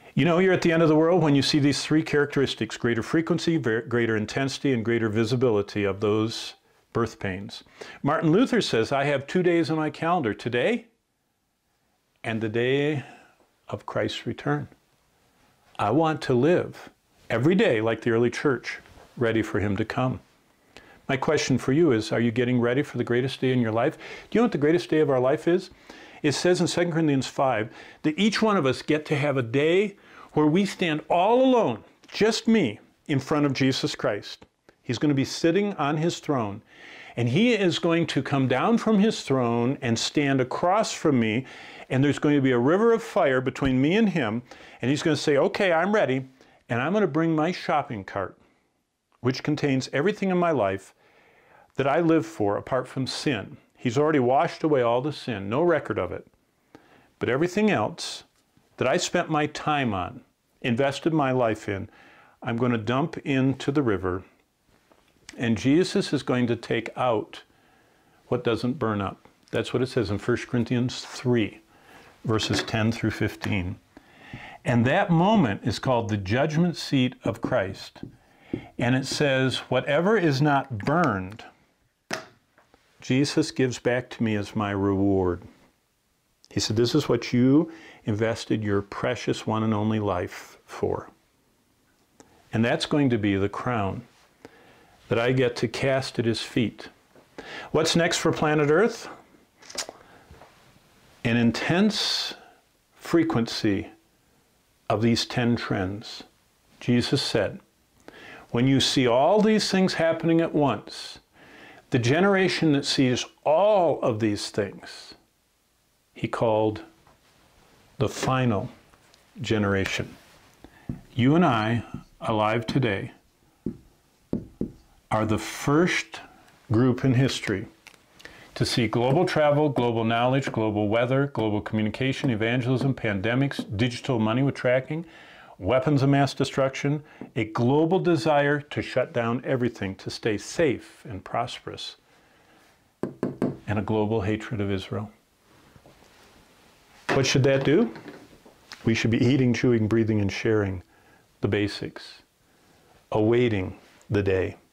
You know you're at the end of the world when you see these three characteristics: greater frequency, greater intensity, and greater visibility of those birth pains. Martin Luther says, I have 2 days on my calendar, today and the day of Christ's return. I want to live every day like the early church, ready for him to come. My question for you is, are you getting ready for the greatest day in your life? Do you know what the greatest day of our life is? It says in 2 Corinthians 5 that each one of us get to have a day where we stand all alone, just me, in front of Jesus Christ. He's going to be sitting on his throne, and he is going to come down from his throne and stand across from me, and there's going to be a river of fire between me and him, and he's going to say, okay, I'm ready, and I'm going to bring my shopping cart, which contains everything in my life that I live for apart from sin. He's already washed away all the sin, no record of it. But everything else that I spent my time on, invested my life in, I'm going to dump into the river, and Jesus is going to take out what doesn't burn up. That's what it says in 1 Corinthians 3, verses 10 through 15. And that moment is called the judgment seat of Christ. And it says, whatever is not burned, Jesus gives back to me as my reward. He said, this is what you invested your precious one and only life for. And that's going to be the crown that I get to cast at his feet. What's next for planet Earth? An intense frequency of these 10 trends. Jesus said, when you see all these things happening at once, the generation that sees all of these things, he called the final generation. You and I, alive today, are the first group in history to see global travel, global knowledge, global weather, global communication, evangelism, pandemics, digital money with tracking, weapons of mass destruction, a global desire to shut down everything, to stay safe and prosperous, and a global hatred of Israel. What should that do? We should be eating, chewing, breathing, and sharing the basics, awaiting the day